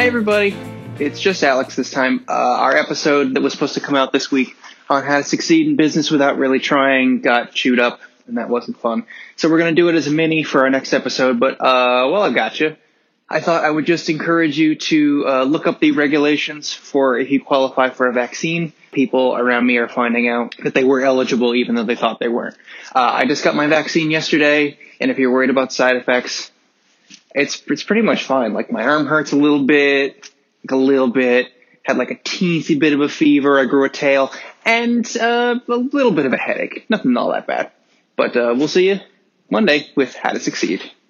Hey everybody, it's just Alex this time. Our episode that was supposed to come out this week on how to succeed in business without really trying got chewed up, and that wasn't fun. So we're going to do it as a mini for our next episode, but while I've got you, I thought I would just encourage you to look up the regulations for if you qualify for a vaccine. People around me are finding out that they were eligible even though they thought they weren't. I just got my vaccine yesterday, and if you're worried about side effects, it's pretty much fine. Like, my arm hurts a little bit, had like a teensy bit of a fever, I grew a tail, and a little bit of a headache. Nothing all that bad. But we'll see you Monday with How to Succeed.